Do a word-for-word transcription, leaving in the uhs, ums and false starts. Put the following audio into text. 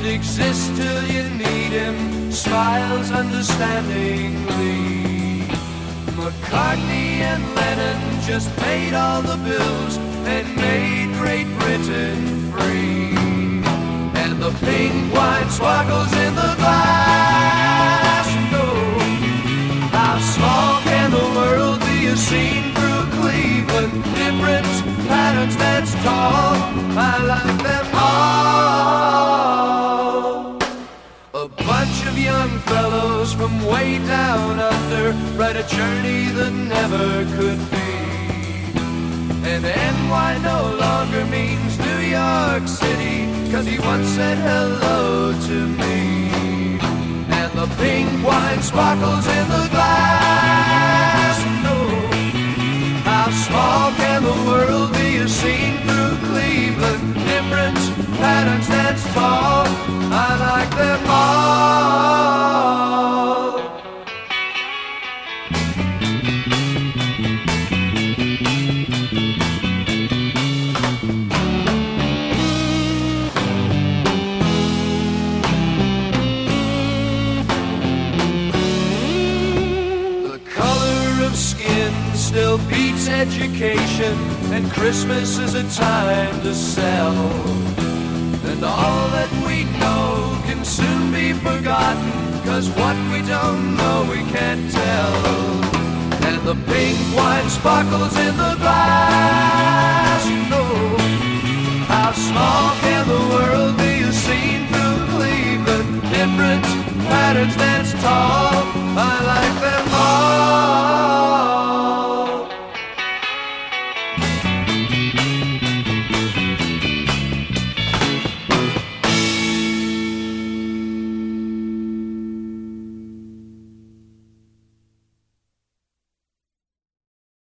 exists till you need him, smiles understandingly. McCartney and Lennon just paid all the bills and made Great Britain free. And the pink wine sparkles in the glass. Oh, how small can the world be, a scene through Cleveland? Different patterns, that's tall, I like them all. A bunch of young fellows from way down under write a journey that never could be. And N Y no longer means New York City, 'cause he once said hello to me. And the pink wine sparkles in the glass. Oh, how small can the world be, a scene through Cleveland? Different patterns, that's tall, I like them all. Still beats education, and Christmas is a time to sell. And all that we know can soon be forgotten, 'cause what we don't know we can't tell. And the pink wine sparkles in the glass. You know, how small can the world be, a scene through Cleveland? Different patterns, that's tall,